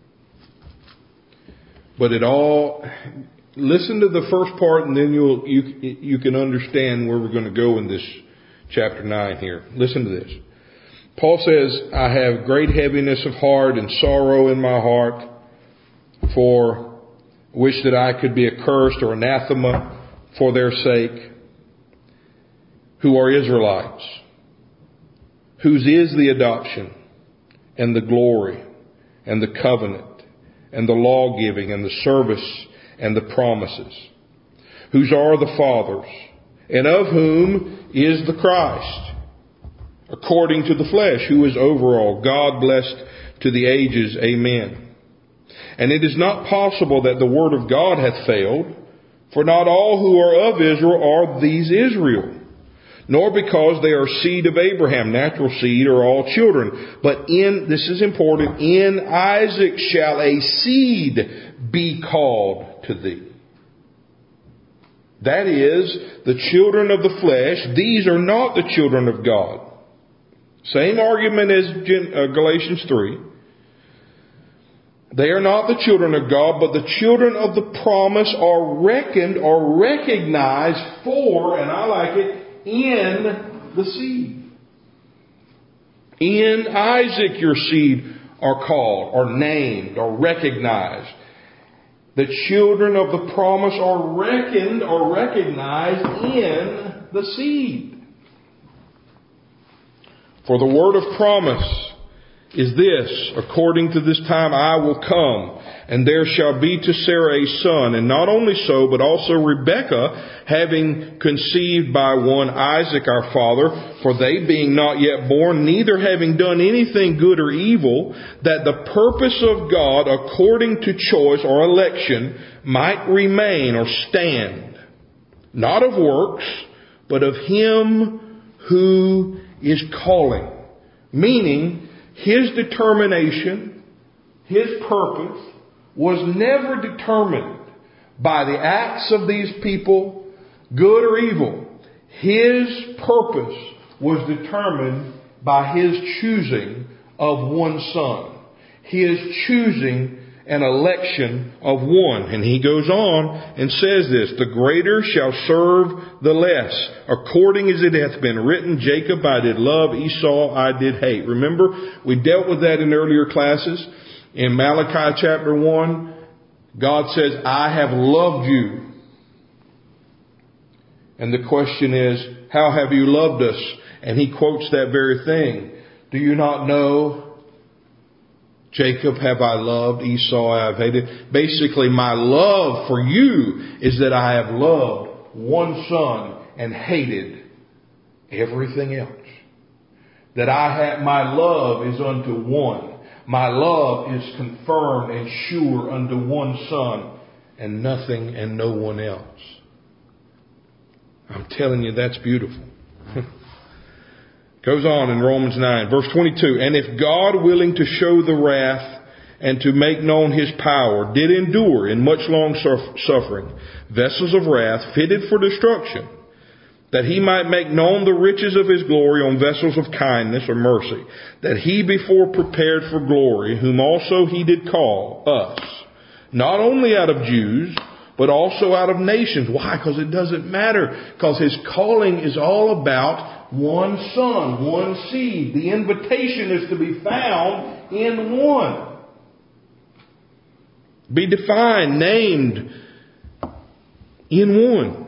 But listen to the first part and then you can understand where we're going to go in this chapter 9 here. Listen to this. Paul says, I have great heaviness of heart and sorrow in my heart, for wish that I could be accursed or anathema for their sake, who are Israelites, whose is the adoption and the glory and the covenant and the law giving and the service and the promises, whose are the fathers, and of whom is the Christ, according to the flesh, who is over all, God blessed to the ages. Amen. And it is not possible that the word of God hath failed, for not all who are of Israel are these Israel. nor because they are seed of Abraham. Natural seed are all children. But this is important, in Isaac shall a seed be called to thee. That is, the children of the flesh, these are not the children of God. Same argument as Galatians 3. They are not the children of God, but the children of the promise are reckoned or recognized for, and I like it, in the seed. In Isaac your seed are called, or named, or recognized. The children of the promise are reckoned or recognized in the seed. For the word of promise is this, according to this time I will come, and there shall be to Sarah a son, and not only so, but also Rebekah, having conceived by one Isaac our father, for they being not yet born, neither having done anything good or evil, that the purpose of God, according to choice or election, might remain or stand, not of works, but of Him who is calling. Meaning, His determination, His purpose, was never determined by the acts of these people, good or evil. His purpose was determined by His choosing of one Son. His choosing an election of one. And he goes on and says this, the greater shall serve the less, according as it hath been written, Jacob I did love, Esau I did hate. Remember, we dealt with that in earlier classes. In Malachi chapter 1, God says, I have loved you. And the question is, how have you loved us? And he quotes that very thing. Do you not know? Jacob have I loved, Esau I have hated. Basically, my love for you is that I have loved one son and hated everything else. That my love is unto one. My love is confirmed and sure unto one Son and nothing and no one else. I'm telling you, that's beautiful. Goes on in Romans 9, verse 22. And if God, willing to show the wrath and to make known His power, did endure in much long suffering, vessels of wrath fitted for destruction, that He might make known the riches of His glory on vessels of kindness or mercy, that He before prepared for glory, whom also He did call us, not only out of Jews, but also out of nations. Why? Because it doesn't matter. Because His calling is all about one Son, one seed. The invitation is to be found in one. Be defined, named in one.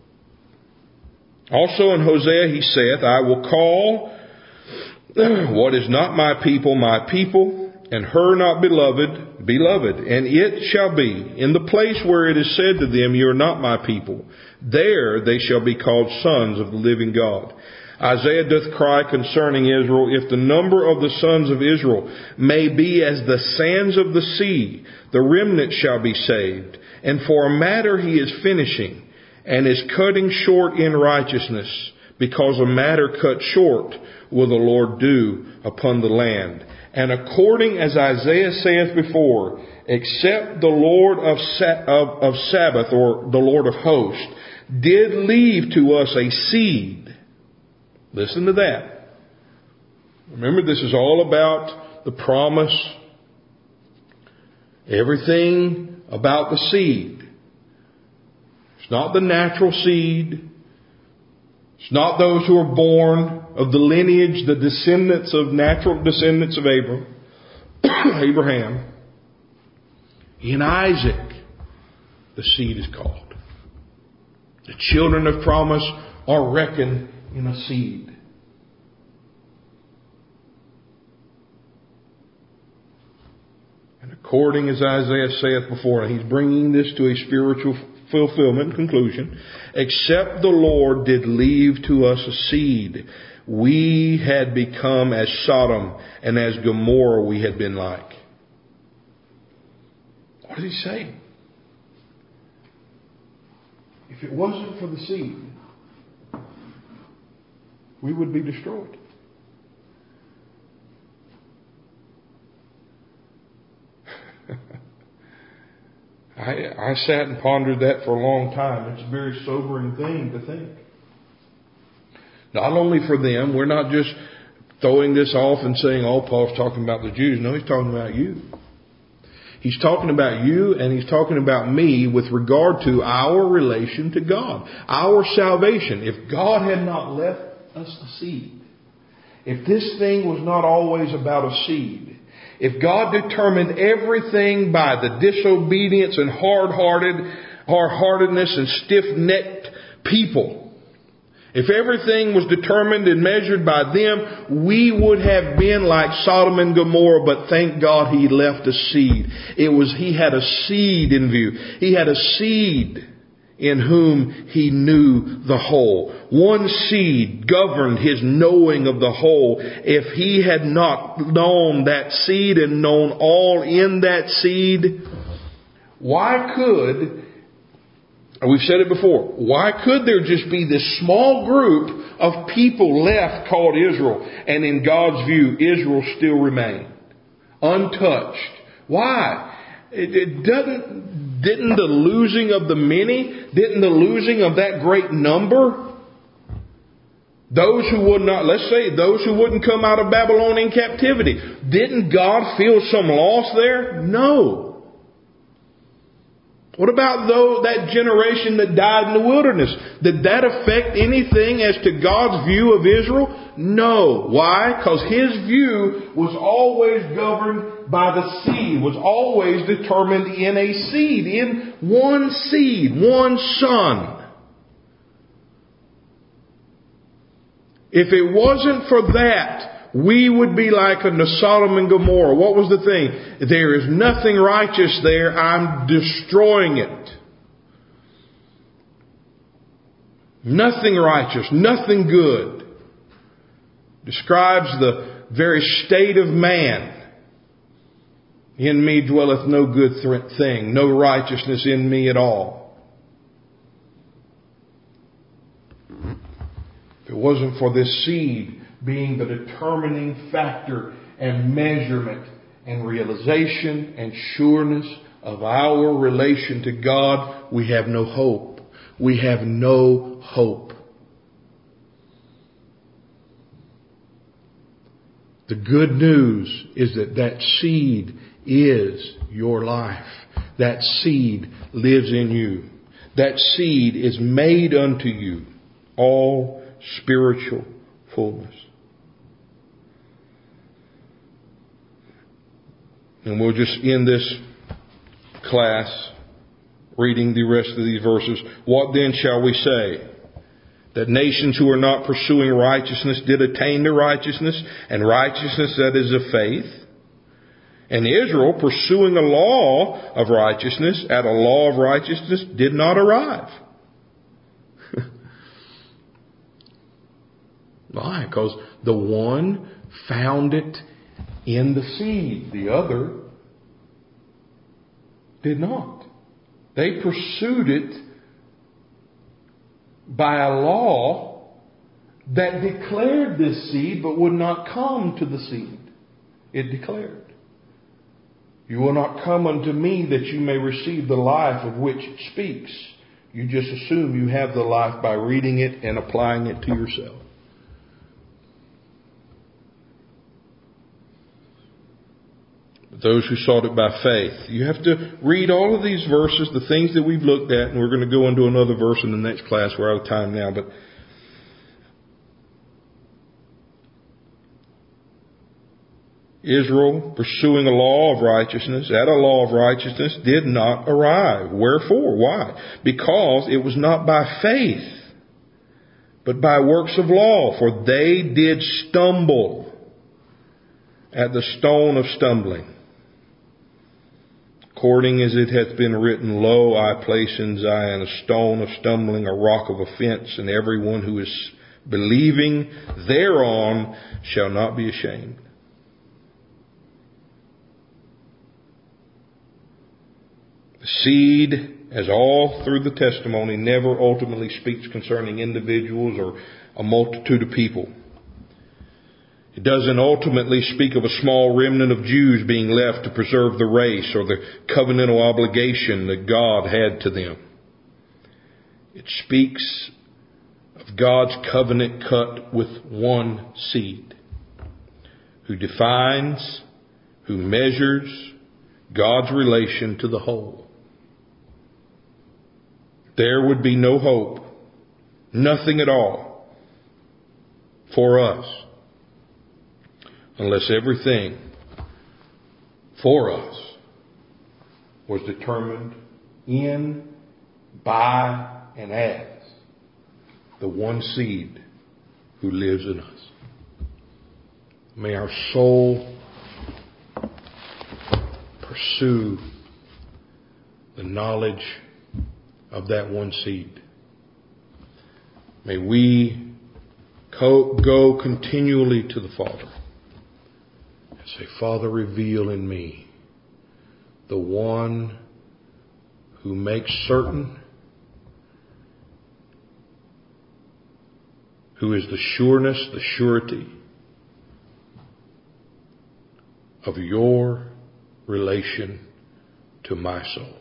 Also in Hosea He saith, I will call what is not my people, and her not beloved, beloved. And it shall be, in the place where it is said to them, you are not my people, there they shall be called sons of the living God. Isaiah doth cry concerning Israel, if the number of the sons of Israel may be as the sands of the sea, the remnant shall be saved. And for a matter He is finishing, and is cutting short in righteousness, because a matter cut short will the Lord do upon the land. And according as Isaiah saith before, except the Lord of Sabbath, or the Lord of hosts, did leave to us a seed. Listen to that. Remember, this is all about the promise. Everything about the seed. It's not the natural seed. It's not those who are born of the lineage, the descendants of natural descendants of Abraham. In Isaac, the seed is called. The children of promise are reckoned in a seed. And according as Isaiah saith before, he's bringing this to a spiritual fulfillment conclusion. Except the Lord did leave to us a seed, we had become as Sodom, and as Gomorrah we had been like. What is he saying? If it wasn't for the seed, we would be destroyed. I sat and pondered that for a long time. It's a very sobering thing to think. Not only for them, we're not just throwing this off and saying, oh, Paul's talking about the Jews. No, he's talking about you. He's talking about you, and he's talking about me with regard to our relation to God, our salvation. If God had not left us a seed, if this thing was not always about a seed, if God determined everything by the disobedience and hard-heartedness and stiff-necked people, if everything was determined and measured by them, we would have been like Sodom and Gomorrah, but thank God He left a seed. He had a seed in view. He had a seed in whom He knew the whole. One seed governed His knowing of the whole. If He had not known that seed and known all in that seed, we've said it before, why could there just be this small group of people left called Israel, and in God's view, Israel still remained untouched? Why? Didn't the losing of the many, didn't the losing of that great number, those who wouldn't come out of Babylonian captivity, didn't God feel some loss there? No. What about that generation that died in the wilderness? Did that affect anything as to God's view of Israel? No. Why? Because His view was always governed by the seed, was always determined in a seed, in one seed, one son. If it wasn't for that, we would be like unto Sodom and Gomorrah. What was the thing? There is nothing righteous there. I'm destroying it. Nothing righteous, nothing good. Describes the very state of man. In me dwelleth no good thing, no righteousness in me at all. If it wasn't for this seed being the determining factor and measurement and realization and sureness of our relation to God, we have no hope. We have no hope. The good news is that seed is your life. That seed lives in you. That seed is made unto you all spiritual fullness. And we'll just end this class reading the rest of these verses. What then shall we say? That nations who are not pursuing righteousness did attain to righteousness, and righteousness that is of faith. And Israel, pursuing a law of righteousness, at a law of righteousness, did not arrive. Why? Because the one found it in the seed. The other did not. They pursued it by a law that declared this seed but would not come to the seed. It declared, you will not come unto me that you may receive the life of which it speaks. You just assume you have the life by reading it and applying it to yourself. Those who sought it by faith. You have to read all of these verses, the things that we've looked at, and we're going to go into another verse in the next class. We're out of time now, but Israel, pursuing a law of righteousness, at a law of righteousness, did not arrive. Wherefore? Why? Because it was not by faith, but by works of law. For they did stumble at the stone of stumbling. According as it hath been written, Lo, I place in Zion a stone of stumbling, a rock of offense, and everyone who is believing thereon shall not be ashamed. The seed, as all through the testimony, never ultimately speaks concerning individuals or a multitude of people. It doesn't ultimately speak of a small remnant of Jews being left to preserve the race or the covenantal obligation that God had to them. It speaks of God's covenant cut with one seed, who defines, who measures God's relation to the whole. There would be no hope, nothing at all, for us, unless everything for us was determined in, by, and as the one seed who lives in us. May our soul pursue the knowledge of that one seed. May we go continually to the Father and say, Father, reveal in me the one who makes certain, who is the sureness, the surety of your relation to my soul.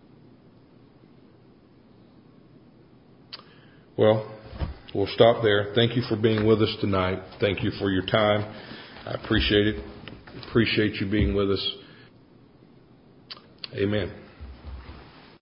Well, we'll stop there. Thank you for being with us tonight. Thank you for your time. I appreciate it. Appreciate you being with us. Amen.